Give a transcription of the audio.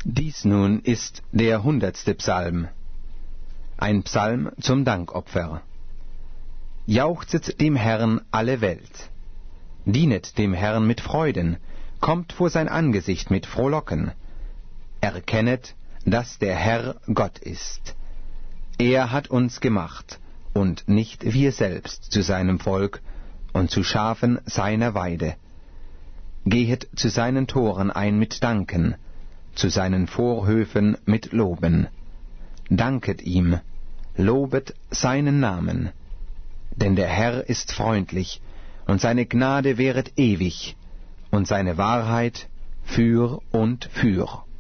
Dies nun ist der 100. Psalm, ein Psalm zum Dankopfer. Jauchzet dem Herrn alle Welt, dienet dem Herrn mit Freuden, kommt vor sein Angesicht mit Frohlocken. Erkennet, dass der Herr Gott ist. Er hat uns gemacht, und nicht wir selbst zu seinem Volk und zu Schafen seiner Weide. Gehet zu seinen Toren ein mit Danken, zu seinen Vorhöfen mit Loben. Danket ihm, lobet seinen Namen. Denn der Herr ist freundlich, und seine Gnade währet ewig, und seine Wahrheit für und für.